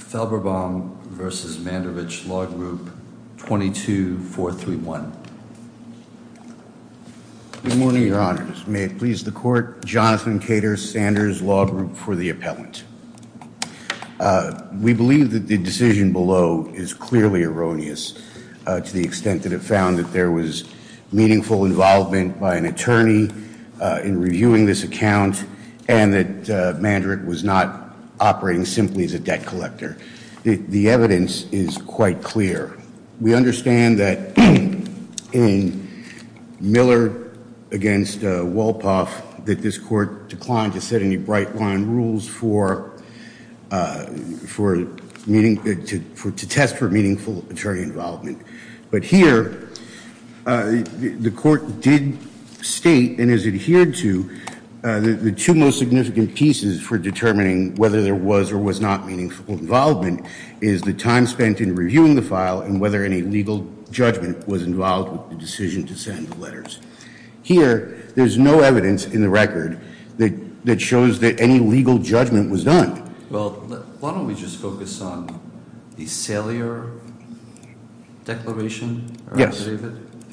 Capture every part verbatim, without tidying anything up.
Felberbaum versus Mandarich Law Group, twenty-two four thirty-one. Good morning, Your Honors. May it please the Court, Jonathan Cater, Sanders Law Group for the appellant. Uh, we believe that the decision below is clearly erroneous uh, to the extent that it found that there was meaningful involvement by an attorney uh, in reviewing this account and that uh, Mandarich was not operating simply as a debt collector. The, the evidence is quite clear. We understand that in Miller against uh, Wolpoff, that this court declined to set any bright line rules for uh, for meaning uh, to for to test for meaningful attorney involvement. But here, uh, the, the court did state and has adhered to Uh, the, the two most significant pieces for determining whether there was or was not meaningful involvement is the time spent in reviewing the file and whether any legal judgment was involved with the decision to send the letters. Here, there's no evidence in the record that, that shows that any legal judgment was done. Well, why don't we just focus on the Salyer declaration or yes. affidavit?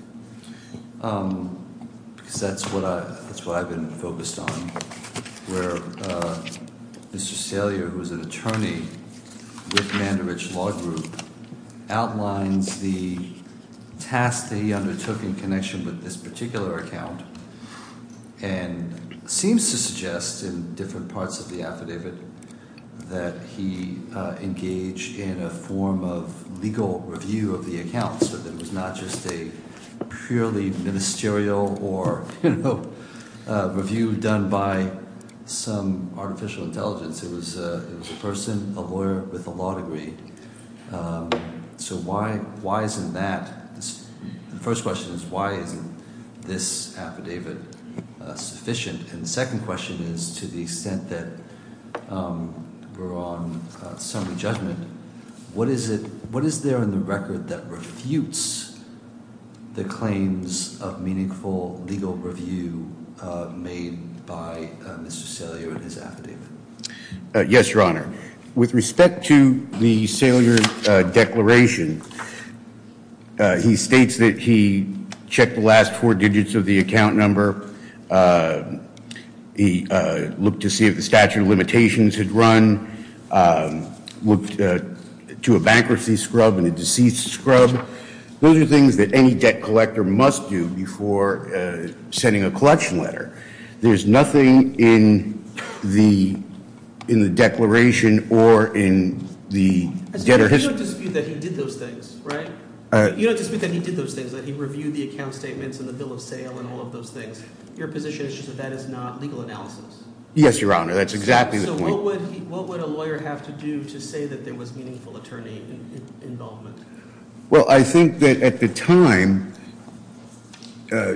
Um, because that's what I that's what I've been focused on, where uh, Mister Salyer, who is an attorney with Mandarich Law Group, outlines the task that he undertook in connection with this particular account, and seems to suggest in different parts of the affidavit that he uh, engaged in a form of legal review of the account, so that it was not just a purely ministerial or, you know, uh, review done by some artificial intelligence. It was uh, it was a person, a lawyer with a law degree. Um, so why why isn't that? This, the first question is, why isn't this affidavit uh, sufficient? And the second question is, to the extent that um, we're on uh, summary judgment, what is it? What is there in the record that refutes the claims of meaningful legal review uh, made by uh, Mister Salyer in his affidavit? Uh, yes, Your Honor. With respect to the Salyer uh, declaration, uh, he states that he checked the last four digits of the account number. Uh, he uh, looked to see if the statute of limitations had run, um, looked uh, to a bankruptcy scrub and a deceased scrub. Those are things that any debt collector must do before uh, sending a collection letter. There's nothing in the in the declaration or in the debtor history. You don't dispute that he did those things, right? Uh, you don't dispute that he did those things, that he reviewed the account statements and the bill of sale and all of those things. Your position is just that that is not legal analysis. Yes, Your Honor. That's exactly so, the so point. So what would he, what would a lawyer have to do to say that there was meaningful attorney in, in, involvement? Well, I think that at the time, uh,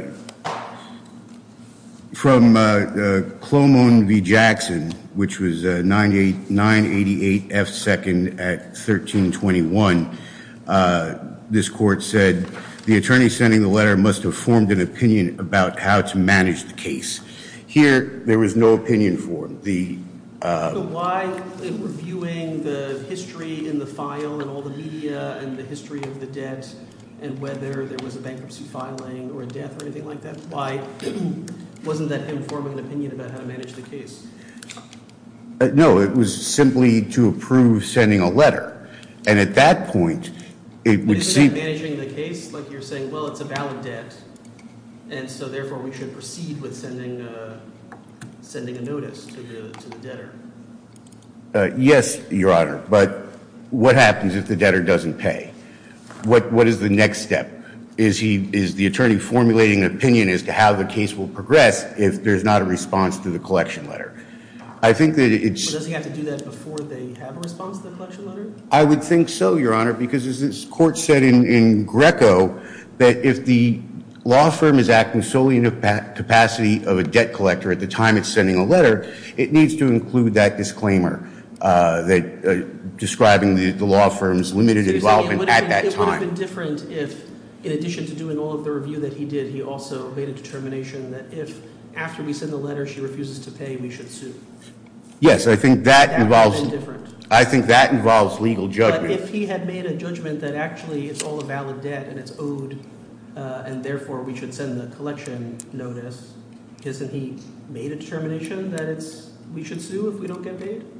from uh, uh, Clomone v. Jackson, which was uh, nine eighty-eight F second at thirteen twenty-one, uh, this court said the attorney sending the letter must have formed an opinion about how to manage the case. Here, there was no opinion formed. The Uh, so why, in reviewing the history in the file and all the media and the history of the debt and whether there was a bankruptcy filing or a death or anything like that, why wasn't that him forming an opinion about how to manage the case? Uh, no, it was simply to approve sending a letter. And at that point, it would seem... Isn't that managing the case? Like you're saying, well, it's a valid debt, and so therefore we should proceed with sending a... sending a notice to the to the debtor. Uh, yes, Your Honor, but what happens if the debtor doesn't pay? What what is the next step? Is he is the attorney formulating an opinion as to how the case will progress if there's not a response to the collection letter? I think that it's... Well, does he have to do that before they have a response to the collection letter? I would think so, Your Honor, because as this court said in, in Greco, that if the law firm is acting solely in the capacity of a debt collector at the time it's sending a letter, it needs to include that disclaimer uh, that uh, describing the, the law firm's limited so involvement at been, that it time. It would have been different if, in addition to doing all of the review that he did, he also made a determination that if, after we send the letter, she refuses to pay, we should sue. Yes, I think that, that involves... would have been different. I think that involves legal judgment. But if he had made a judgment that actually it's all a valid debt and it's owed, uh, and therefore we should send the collection notice, hasn't he made a determination that it's we should sue if we don't get paid?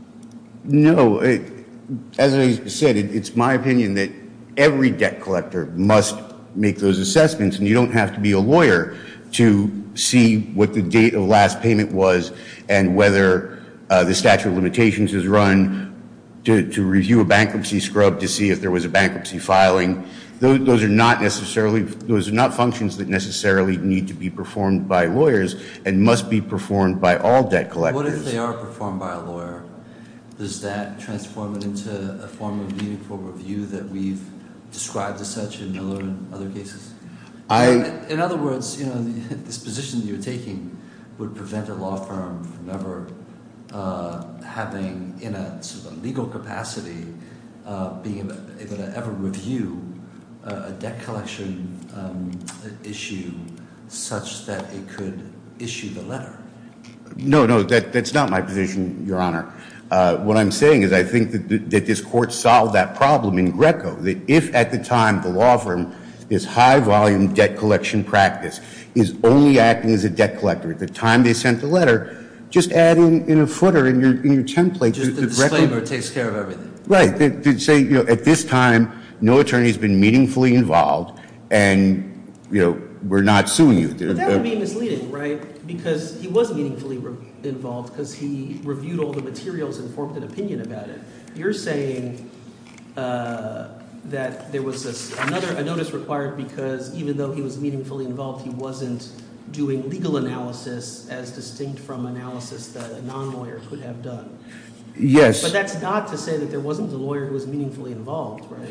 No. It, as I said, it, it's my opinion that every debt collector must make those assessments, and you don't have to be a lawyer to see what the date of last payment was and whether uh, the statute of limitations is run, to, to review a bankruptcy scrub to see if there was a bankruptcy filing. Those, those are not necessarily, those are not functions that necessarily need to be performed by lawyers and must be performed by all debt collectors. What if they are performed by a lawyer? Does that transform it into a form of meaningful review that we've described as such in Miller and other cases? I, you know, in other words, you know, this position that you're taking would prevent a law firm from ever uh, having, in a sort of a legal capacity, uh, being able, able to ever review uh, a debt collection um, issue such that it could issue the letter. No, no, that, that's not my position, Your Honor. Uh, what I'm saying is I think that, that this court solved that problem in Greco, that if at the time the law firm, this high-volume debt collection practice, is only acting as a debt collector at the time they sent the letter, just add in, in a footer in your in your template. Just the, the disclaimer Greco, takes care of everything. Right. They, they say, you know, at this time, no attorney has been meaningfully involved, and, you know, we're not suing you. But that would be misleading, right? Because he was meaningfully re- involved because he reviewed all the materials and formed an opinion about it. You're saying uh, that there was a, another a notice required because even though he was meaningfully involved, he wasn't doing legal analysis as distinct from analysis that a non-lawyer could have done. Yes. But that's not to say that there wasn't a lawyer who was meaningfully involved, right?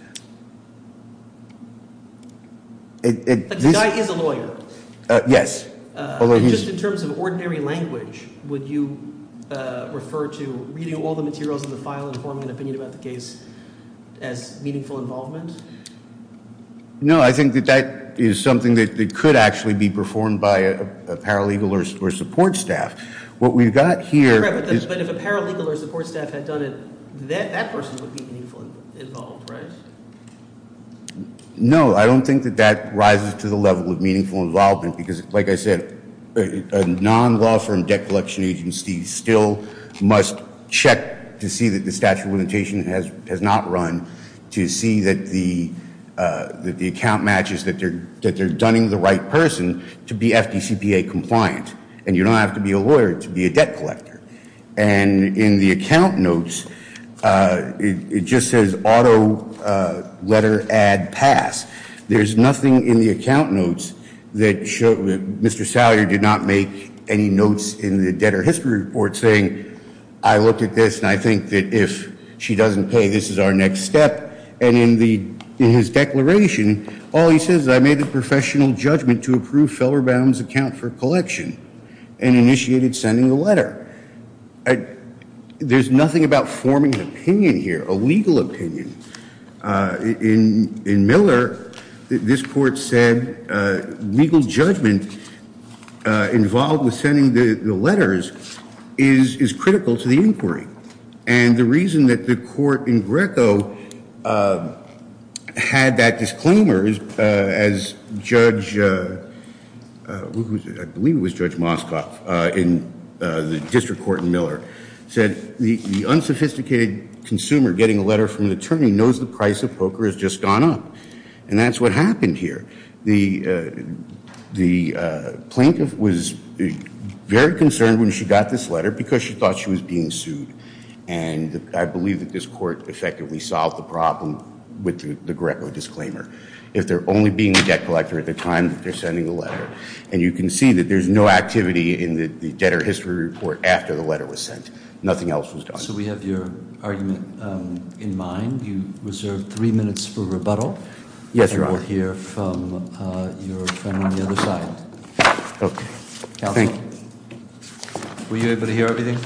It, it, like this, the guy is a lawyer. Uh, yes. Uh, Although and he's, just in terms of ordinary language, would you uh, refer to reading all the materials in the file and forming an opinion about the case as meaningful involvement? No, I think that that is something that, that could actually be performed by a, a paralegal or, or support staff. What we've got here right, but, the, is, but if a paralegal or support staff had done it, that, that person would be meaningfully involved, right? No, I don't think that that rises to the level of meaningful involvement because, like I said, a, a non-law firm debt collection agency still must check to see that the statute of limitation has, has not run, to see that the uh, that the account matches, that they're that they're dunning the right person to be F D C P A compliant. And you don't have to be a lawyer to be a debt collector. And in the account notes, uh, it, it just says auto uh, letter add pass. There's nothing in the account notes that show that Mister Salyer did not make any notes in the debtor history report saying, I looked at this and I think that if she doesn't pay, this is our next step. And in the in his declaration, all he says is, I made the professional judgment to approve Fellerbaum's account for collection and initiated sending the letter. I, there's nothing about forming an opinion here, a legal opinion. Uh, in in Miller, this court said uh, legal judgment uh, involved with sending the, the letters is is critical to the inquiry. And the reason that the court in Greco uh, had that disclaimer is, uh, as Judge, uh, uh, who was it? I believe it was Judge Moskoff uh, in uh, the district court in Miller, said the, the unsophisticated consumer getting a letter from an attorney knows the price of poker has just gone up. And that's what happened here. The, uh, the uh, plaintiff was very concerned when she got this letter because she thought she was being sued. And I believe that this court effectively solved the problem with the, the Greco disclaimer. If they're only being a debt collector at the time that they're sending the letter. And you can see that there's no activity in the, the debtor history report after the letter was sent. Nothing else was done. So we have your argument um, in mind. You reserved three minutes for rebuttal. Yes, Your Honor. We'll hear from uh, your friend on the other side. Okay. Counsel, Thank you. Were you able to hear everything?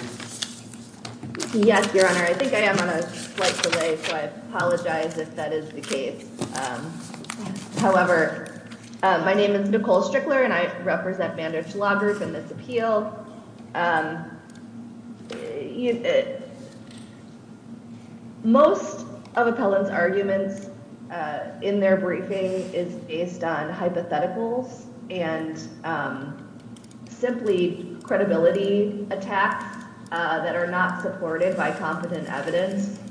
Yes, Your Honor. I think I am on a slight delay, so I apologize if that is the case. Um, however, uh, my name is Nicole Strickler, and I represent Mandich Law Group in this appeal. Um, you, uh, most of appellant's arguments uh, in their briefing is based on hypotheticals and um, simply credibility attacks uh, that are not supported by competent evidence.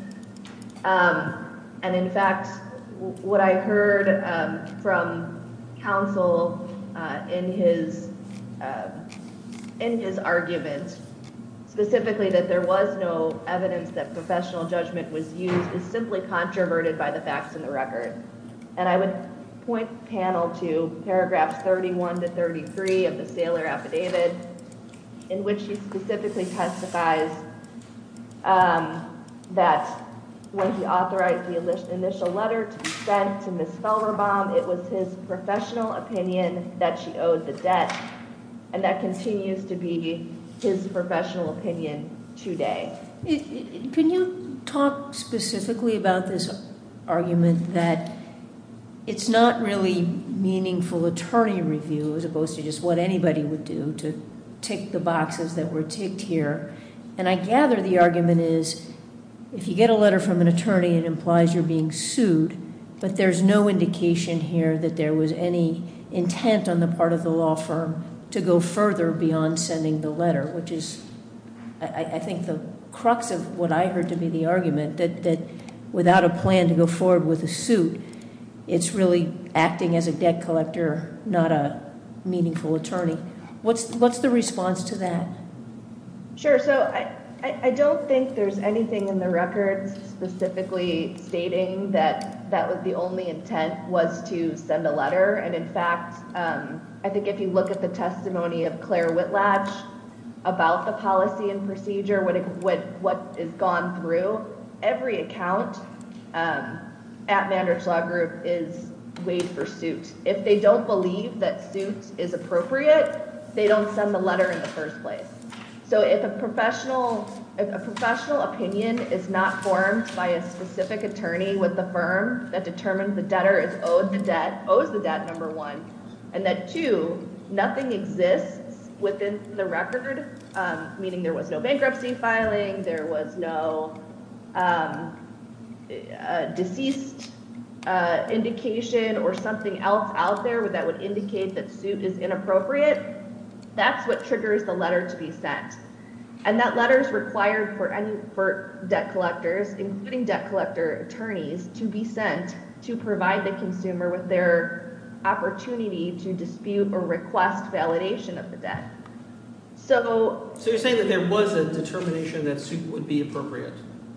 Um, and in fact, w- what I heard um, from counsel uh, in his uh, in his argument, specifically that there was no evidence that professional judgment was used, is simply controverted by the facts in the record. And I would point panel to paragraphs thirty-one to thirty-three of the Saylor affidavit, in which he specifically testifies um, that when he authorized the initial letter to be sent to Miz Felderbaum, it was his professional opinion that she owed the debt, and that continues to be his professional opinion today. It, it, can you talk specifically about this argument that it's not really meaningful attorney review as opposed to just what anybody would do to tick the boxes that were ticked here? And I gather the argument is if you get a letter from an attorney, it implies you're being sued, but there's no indication here that there was any intent on the part of the law firm to go further beyond sending the letter, which is, I, I think, the crux of what I heard to be the argument, that, that without a plan to go forward with a suit, it's really acting as a debt collector, not a meaningful attorney. What's what's the response to that? Sure. So I, I, I don't think there's anything in the records specifically stating that that was the only intent was to send a letter. And in fact, um, I think if you look at the testimony of Claire Whitlatch about the policy and procedure, what it, what what is gone through, every account um, at Mandrich Law Group is weighed for suit. If they don't believe that suit is appropriate, they don't send the letter in the first place. So if a professional if a professional opinion is not formed by a specific attorney with the firm that determines the debtor is owed the debt, owes the debt, number one, and that two, nothing exists within the record, um, meaning there was no bankruptcy filing, there was no um, uh, deceased uh, indication or something else out there that would indicate that suit is inappropriate, that's what triggers the letter to be sent. And that letter is required for any for debt collectors, including debt collector attorneys, to be sent to provide the consumer with their opportunity to dispute or request validation of the debt. So, So you're saying that there was a determination that suit would be appropriate?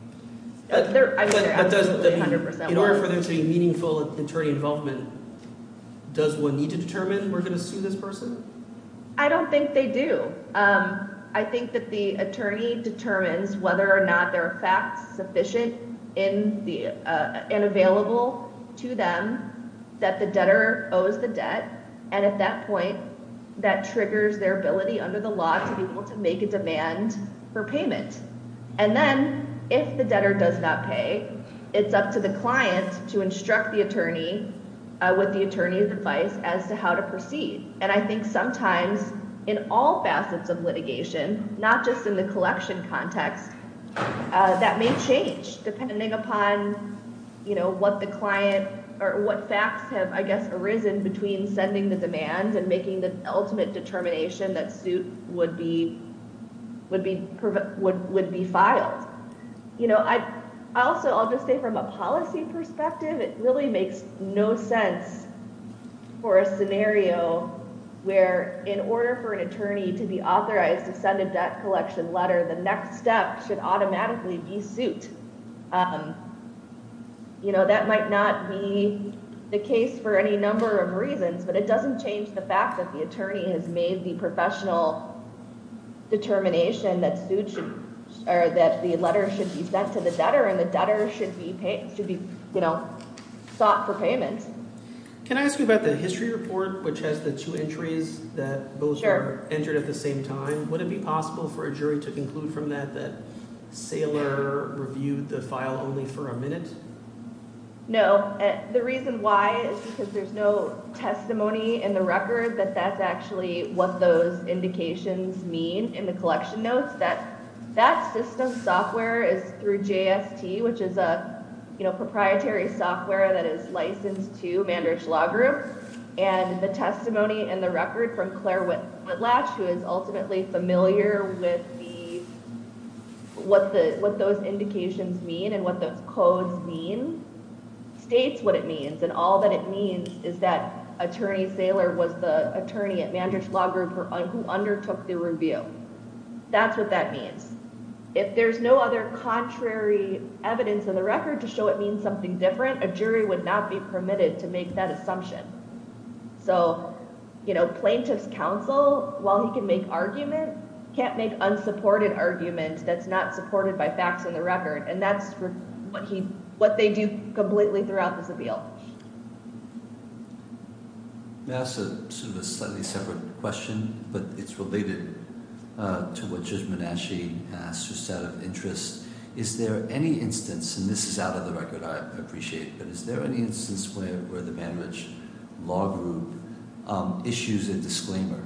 uh, there, I mean, But, there but does, absolutely I mean, one hundred percent in order was. for there to be meaningful attorney involvement, does one need to determine we're going to sue this person? I don't think they do. Um, I think that the attorney determines whether or not there are facts sufficient in the uh, and available to them that the debtor owes the debt, and at that point, that triggers their ability under the law to be able to make a demand for payment. And then, if the debtor does not pay, it's up to the client to instruct the attorney uh, with the attorney's advice as to how to proceed. And I think sometimes in all facets of litigation, not just in the collection context, uh, that may change depending upon, you know, what the client or what facts have, I guess, arisen between sending the demand and making the ultimate determination that suit would be would be would would be filed. You know, I also I'll just say from a policy perspective, it really makes no sense for a scenario where in order for an attorney to be authorized to send a debt collection letter, the next step should automatically be suit. Um, you know, that might not be the case for any number of reasons, but it doesn't change the fact that the attorney has made the professional determination that suit should, or that the letter should be sent to the debtor, and the debtor should be paid, should be, you know, sought for payment. Can I ask you about the history report, which has the two entries that both Sure. are entered at the same time? Would it be possible for a jury to conclude from that that Saylor reviewed the file only for a minute? No, uh, the reason why is because there's no testimony in the record that that's actually what those indications mean in the collection notes, that That system software is through J S T, which is a you know proprietary software that is licensed to Mandrich Law Group. And the testimony and the record from Claire Whit- Whitlatch, who is ultimately familiar with the what the what those indications mean and what those codes mean, states what it means. And all that it means is that Attorney Saylor was the attorney at Mandrich Law Group who, who undertook the review. That's what that means. If there's no other contrary evidence in the record to show it means something different, a jury would not be permitted to make that assumption. So, you know, plaintiff's counsel, while he can make argument, can't make unsupported argument that's not supported by facts in the record. And that's what he, what they do completely throughout this appeal. That's a sort of a slightly separate question, but it's related uh, to what Judge Menashe asked, just out of interest. Is there any instance, and this is out of the record, I appreciate, but is there any instance where, where the Mandrich Law Group um, issues a disclaimer?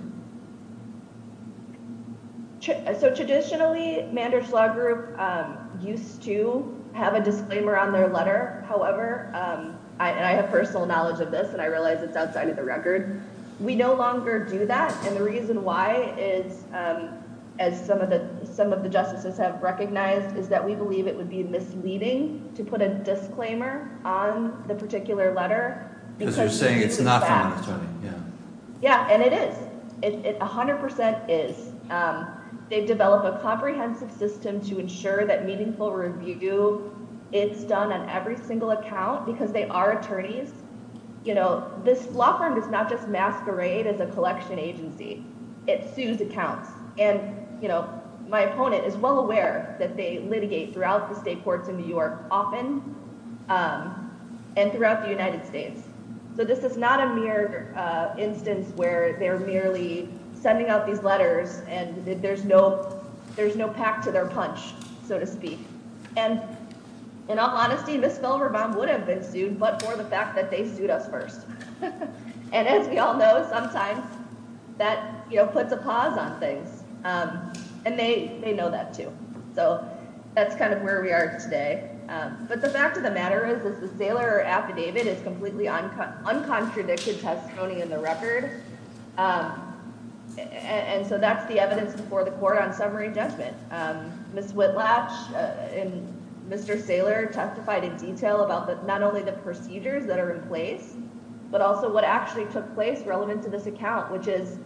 So traditionally, Mandrich Law Group um, used to have a disclaimer on their letter. However, um, I, and I have personal knowledge of this, and I realize it's outside of the record. We no longer do that, and the reason why is, um, as some of the some of the justices have recognized, is that we believe it would be misleading to put a disclaimer on the particular letter. Because you're saying it's not from an attorney, yeah. Yeah, and it is. It, it one hundred percent is. Um, they've developed a comprehensive system to ensure that meaningful review, it's done on every single account because they are attorneys. You know, this law firm does not just masquerade as a collection agency. It sues accounts. And, you know, my opponent is well aware that they litigate throughout the state courts in New York often um, and throughout the United States. So this is not a mere uh, instance where they're merely sending out these letters and there's no there's no pack to their punch, so to speak. And in all honesty, Miz Felverbaum would have been sued, but for the fact that they sued us first. And as we all know, sometimes that you know puts a pause on things, um, and they they know that too. So that's kind of where we are today. Um, but the fact of the matter is, is the Saylor affidavit is completely unco- uncontradicted testimony in the record. Um, and, and so that's the evidence before the court on summary judgment. Um, Miz Whitlatch uh, and Mister Saylor testified in detail about the, not only the procedures that are in place, but also what actually took place relevant to this account, which is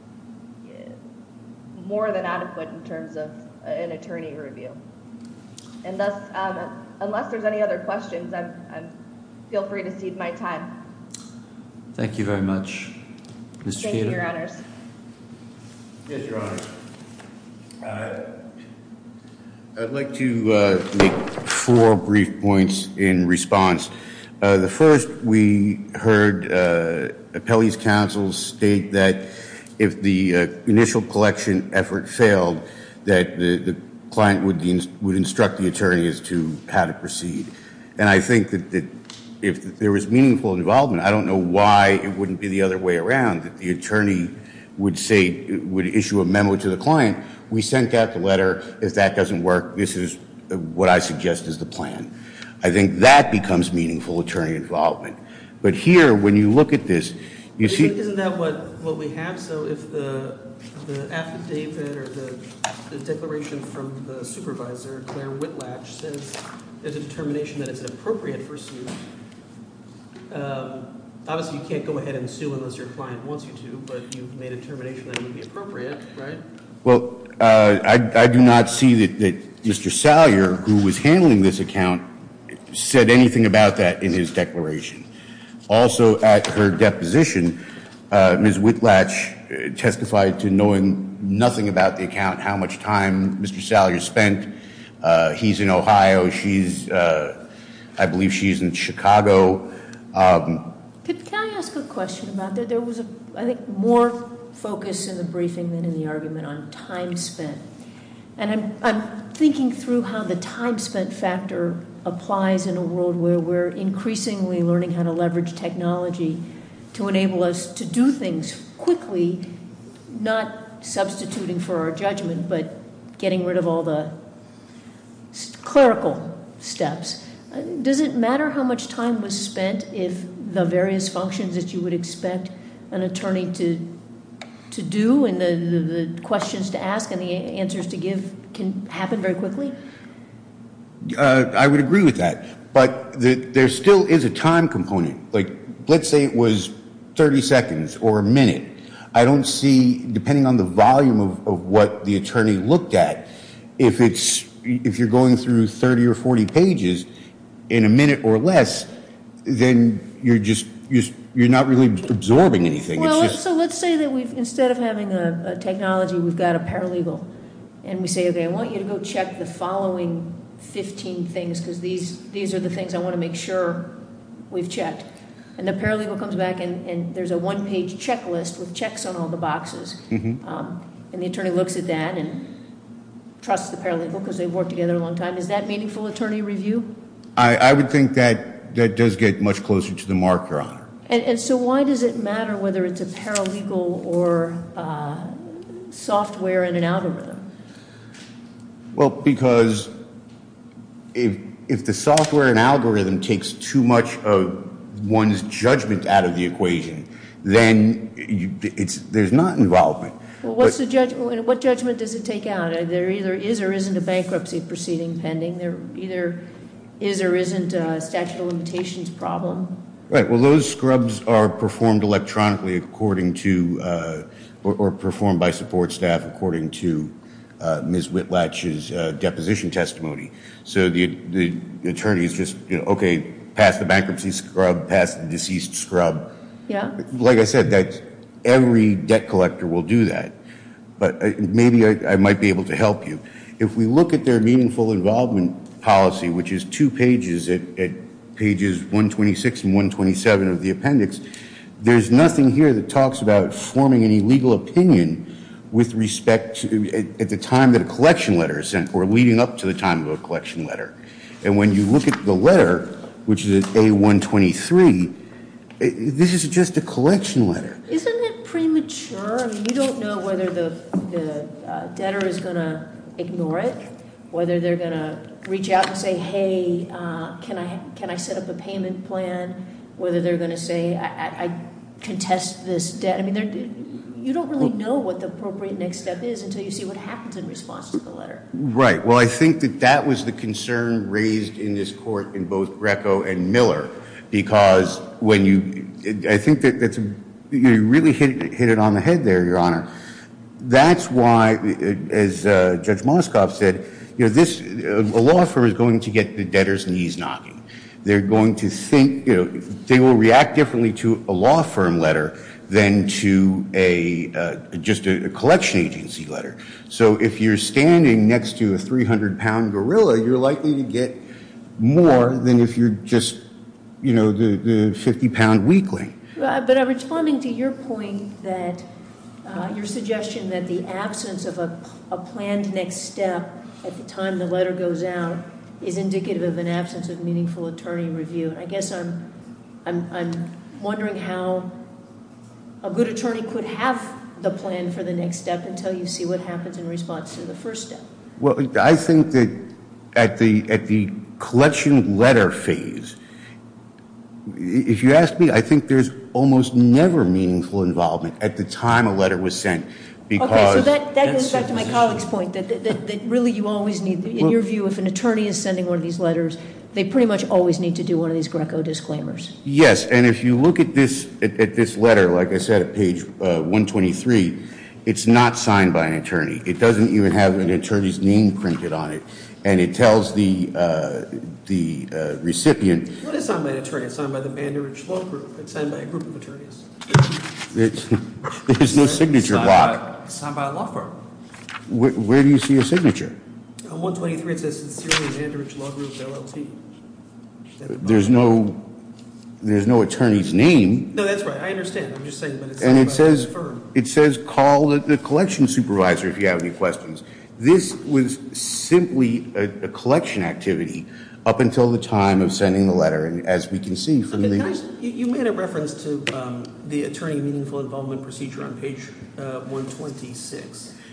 more than adequate in terms of an attorney review. And thus, um, unless there's any other questions, I'm, I'm feel free to cede my time. Thank you very much, Mister Thank Cater. you, Your Honors. Yes, Your Honor. Uh, I'd like to uh, make four brief points in response. Uh, the first, we heard uh, appellee's counsel state that if the uh, initial collection effort failed, that the, the client would, would instruct the attorney as to how to proceed. And I think that, that if there was meaningful involvement, I don't know why it wouldn't be the other way around, that the attorney would say, would issue a memo to the client, we sent out the letter, if that doesn't work, this is what I suggest is the plan. I think that becomes meaningful attorney involvement. But here, when you look at this, you but see... Isn't, isn't that what, what we have? So if the the affidavit or the, the declaration from the supervisor, Claire Whitlatch, says there's a determination that it's appropriate for suit, um, obviously you can't go ahead and sue unless your client wants you to, but you've made a determination that it would be appropriate, right? Well, uh, I, I do not see that, that Mister Salyer, who was handling this account, said anything about that in his declaration. Also, at her deposition, uh, Miz Whitlatch uh, testified to knowing nothing about the account, how much time Mister Salyer spent. Uh, he's in Ohio. She's, uh, I believe she's in Chicago. Um, Could, can I ask a question about that? There was, a, I think, more focus in the briefing than in the argument on time spent. And I'm, I'm thinking through how the time spent factor applies in a world where we're increasingly learning how to leverage technology to enable us to do things quickly, not substituting for our judgment, but getting rid of all the clerical steps. Uh, does it matter how much time was spent if the various functions that you would expect an attorney to to do and the, the, the questions to ask and the answers to give can happen very quickly? Uh, I would agree with that. But the, there still is a time component. Like, let's say it was thirty seconds or a minute. I don't see, depending on the volume of, of what the attorney looked at, if it's if you're going through thirty or forty pages in a minute or less, then you're just you're, you're not really absorbing anything. Well, it's just, so let's say that we've instead of having a, a technology, we've got a paralegal, and we say, okay, I want you to go check the following fifteen things because these these are the things I want to make sure we've checked. And the paralegal comes back and, and there's a one-page checklist with checks on all the boxes. mm-hmm. Um, and the attorney looks at that and trusts the paralegal because they've worked together a long time. Is that meaningful attorney review? I, I would think that that does get much closer to the mark, Your Honor. And, and so why does it matter whether it's a paralegal or uh, software and an algorithm? Well, because if if the software and algorithm takes too much of one's judgment out of the equation, then you, it's there's not involvement. Well, what's but, the judgment? What judgment does it take out? There either is or isn't a bankruptcy proceeding pending. There either is or isn't a statute of limitations problem. Right. Well, those scrubs are performed electronically according to, uh, or, or performed by support staff according to uh, Miz Whitlatch's uh, deposition testimony. So the the attorney is just, you know, okay, pass the bankruptcy scrub, pass the deceased scrub. Yeah. Like I said, that every debt collector will do that. But uh, maybe I, I might be able to help you. If we look at their meaningful involvement policy, which is two pages at, at pages one twenty-six and one twenty-seven of the appendix, there's nothing here that talks about forming any legal opinion with respect to at, at the time that a collection letter is sent or leading up to the time of a collection letter. And when you look at the letter, which is at A one twenty-three, this is just a collection letter. Isn't it premature? I mean, you don't know whether the, the uh, debtor is going to ignore it, whether they're going to reach out and say, hey, uh, can I can I set up a payment plan, whether they're going to say, I, I, I contest this debt. I mean, you don't really know what the appropriate next step is until you see what happens in response to the letter. Right. Well, I think that that was the concern raised in this court in both Greco and Miller, because when you, I think that that's a, you really hit hit it on the head there, Your Honor. That's why, as uh, Judge Moskoff said, you know, this a law firm is going to get the debtor's knees knocking. They're going to think, you know, they will react differently to a law firm letter than to a uh, just a, a collection agency letter. So if you're standing next to a three hundred pound gorilla, you're likely to get more than if you're just, you know, the, the fifty pound weakling. But I'm responding to your point that uh, your suggestion that the absence of a, a planned next step at the time the letter goes out is indicative of an absence of meaningful attorney review. And I guess I'm, I'm, I'm wondering how a good attorney could have the plan for the next step until you see what happens in response to the first step. Well, I think that at the at the collection letter phase, if you ask me, I think there's almost never meaningful involvement at the time a letter was sent. Because okay, so that, that goes back to my colleague's point, that, that, that really you always need, in well, your view, if an attorney is sending one of these letters, they pretty much always need to do one of these Greco disclaimers. Yes, and if you look at this at, at this letter, like I said, at page uh, one twenty-three, it's not signed by an attorney. It doesn't even have an attorney's name printed on it, and it tells the uh, the uh, recipient. What is signed by an attorney? It's signed by the Mandarich Law Group. It's signed by a group of attorneys. It, there's no signature signed block. By, signed by a law firm. Where, where do you see a signature? On one twenty-three, it says sincerely Mandarich Law Group, L L T. There's no, there's no attorney's name. No, that's right. I understand. I'm just saying, but it's And signed it by says, a firm. it says call the, the collection supervisor if you have any questions. This was simply a, a collection activity up until the time of sending the letter, and as we can see from Okay, the... can I, you, you made a reference to um, the attorney meaningful involvement procedure on page uh, one twenty-six.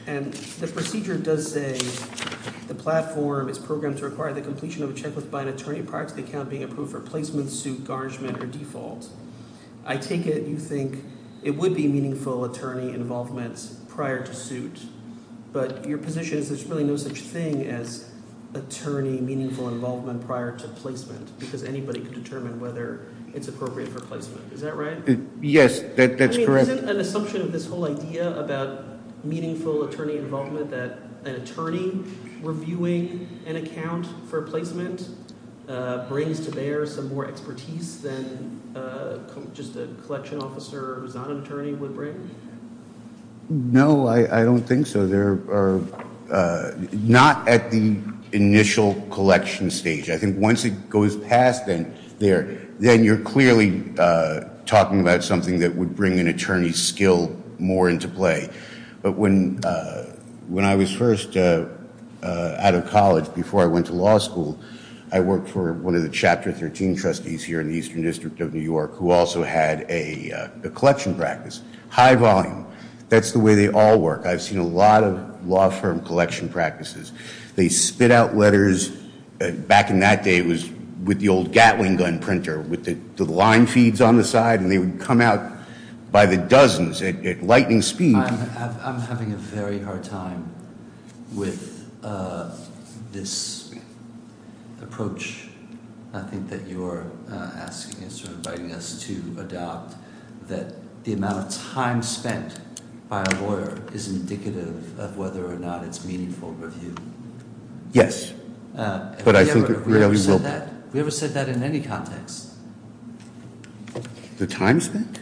And the procedure does say the platform is programmed to require the completion of a checklist by an attorney prior to the account being approved for placement, suit, garnishment, or default. I take it you think it would be meaningful attorney involvement prior to suit, but your position is there's really no such thing as attorney meaningful involvement prior to placement because anybody could determine whether it's appropriate for placement. Is that right? Uh, yes, that, that's I mean, correct. Isn't an assumption of this whole idea about meaningful attorney involvement that an attorney reviewing an account for placement uh, brings to bear some more expertise than uh, co- just a collection officer who's not an attorney would bring? No, I, I don't think so. There are uh, not at the initial collection stage. I think once it goes past then there, then you're clearly uh, talking about something that would bring an attorney's skill more into play. But when uh, when I was first uh, uh, out of college, before I went to law school, I worked for one of the Chapter thirteen trustees here in the Eastern District of New York, who also had a, uh, a collection practice, high volume. That's the way they all work. I've seen a lot of law firm collection practices. They spit out letters. Uh, back in that day, it was with the old Gatling gun printer with the, the line feeds on the side, and they would come out by the dozens at, at lightning speed. I'm, I'm having a very hard time with uh, this approach. I think that you're uh, asking us or inviting us to adopt that the amount of time spent by a lawyer is indicative of whether or not it's meaningful review. Yes, Uh, but I we think ever, it have we ever really said will. That? We ever said that in any context? The time spent?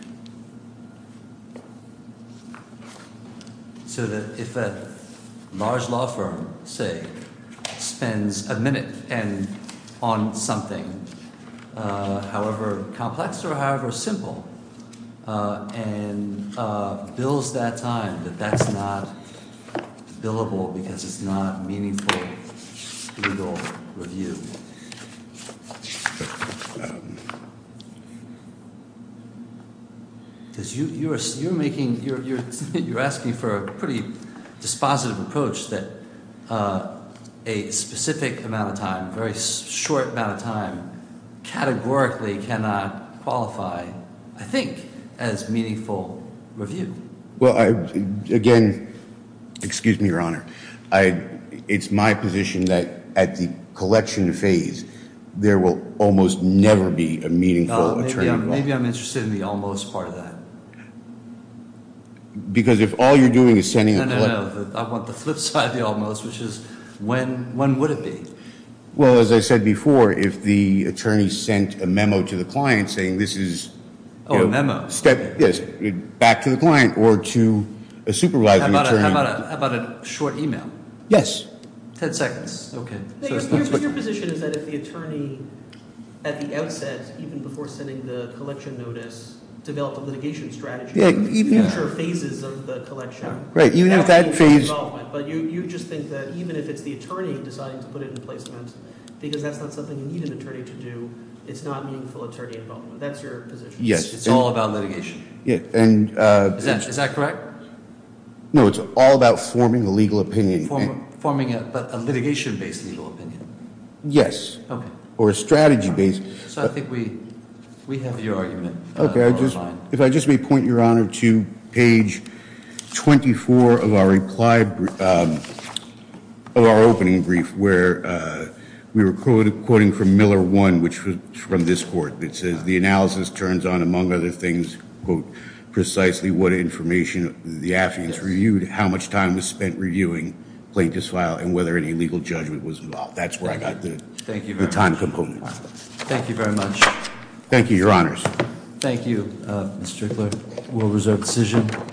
So that if a large law firm, say, spends a minute and on something, uh, however complex or however simple, uh, and uh, bills that time, that that's not billable because it's not meaningful legal review. Because you, you're you're making you're you're you're asking for a pretty dispositive approach that uh, a specific amount of time, very short amount of time, categorically cannot qualify, I think, as meaningful review. Well, I, again, excuse me, Your Honor. I, it's my position that at the collection phase, there will almost never be a meaningful Uh, maybe, attorney I'm, involved. maybe I'm interested in the almost part of that. Because if all you're doing is sending No, a no, collect- no. The, I want the flip side of the almost, which is when when would it be? Well, as I said before, if the attorney sent a memo to the client saying this is, Oh, you a know, memo. step yes, back to the client or to a How supervising about a, attorney. how about a, how about a short email? Yes. Ten seconds. Okay. No, So your, it's your, not- your position is that if the attorney, at the outset, even before sending the collection notice, developed a litigation strategy Yeah, for even- future phases of the collection. Right, even if would that be phase- involvement. But you, you just think that even if it's the attorney deciding to put it in placement, because that's not something you need an attorney to do, it's not meaningful attorney involvement. That's your position. Yes. It's all about litigation. Yeah, and uh, Is that is that correct? no, it's all about forming a legal opinion. Form, forming a but a litigation-based legal opinion. Yes, Okay. or a strategy-based. So I think we we have your argument. uh, Okay, I over just, mine. if I just may point, Your Honor, to page twenty-four of our reply, br- um, of our opening brief, where uh, we were quoted- quoting from Miller one, which was from this court, that says, the analysis turns on, among other things, quote, precisely what information the affiants reviewed, how much time was spent reviewing plaintiff's file, and whether any legal judgment was involved. That's where I got the, Thank you the very time much. component. Thank you very much. Thank you, Your Honors. Thank you, uh, Miz Strickler. We'll reserve decision.